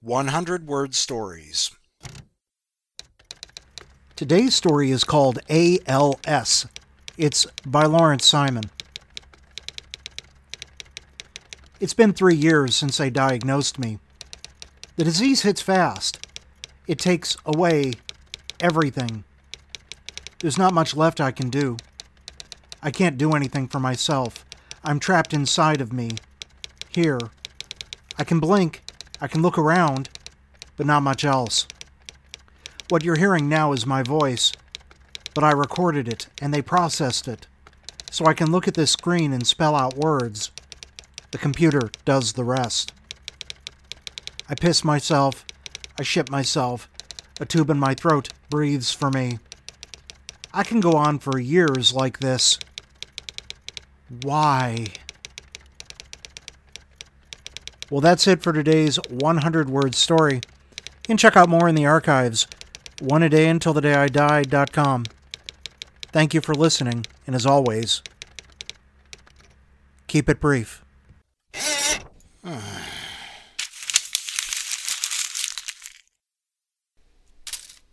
100-word stories. Today's story is called ALS. It's by Lawrence Simon. It's been 3 years since they diagnosed me. The disease hits fast. It takes away everything. There's not much left I can do. I can't do anything for myself. I'm trapped inside of me. Here. I can blink. I can look around, but not much else. What you're hearing now is my voice, but I recorded it and they processed it, so I can look at this screen and spell out words. The computer does the rest. I piss myself. I shit myself. A tube in my throat breathes for me. I can go on for years like this. Why? Well, that's it for today's 100-word story. You can check out more in the archives. oneadayuntilthedayIdied.com. Thank you for listening, and as always, keep it brief.